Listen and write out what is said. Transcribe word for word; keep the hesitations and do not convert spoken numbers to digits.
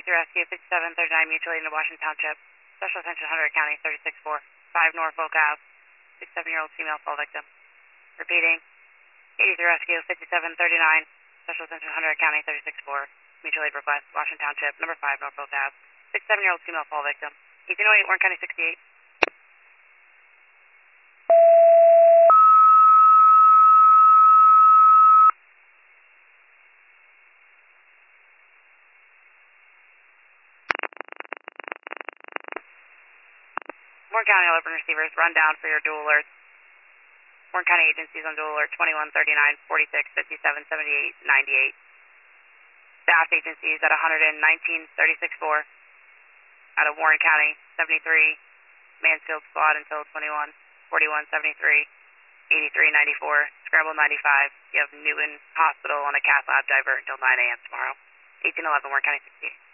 eighty-three Rescue, fifty-seven thirty-nine Mutual Aid in Washington Township. Special attention Hunter County, thirty-six four, five Norfolk Ave, sixty-seven-year-old female fall victim. Repeating, eighty-three Rescue, fifty-seven thirty-nine, Special attention Hunter County, thirty-six four, Mutual Aid request, Washington Township, number five Norfolk Ave, sixty-seven-year-old female fall victim. eighteen oh eight, Warren County, sixty-eight. Warren County all open receivers, run down for your dual alerts. Warren County agencies on dual alert twenty-one thirty-nine, forty-six, fifty-seven, seventy-eight, ninety-eight. Staff agencies at one nineteen, thirty-six four. Out of Warren County, seventy-three. Mansfield Squad until twenty-one, forty-one, seventy-three, eighty-three, ninety-four. Scramble ninety-five. You have Newton Hospital on a cath lab divert until nine a m tomorrow. eighteen eleven, Warren County, sixty-eight.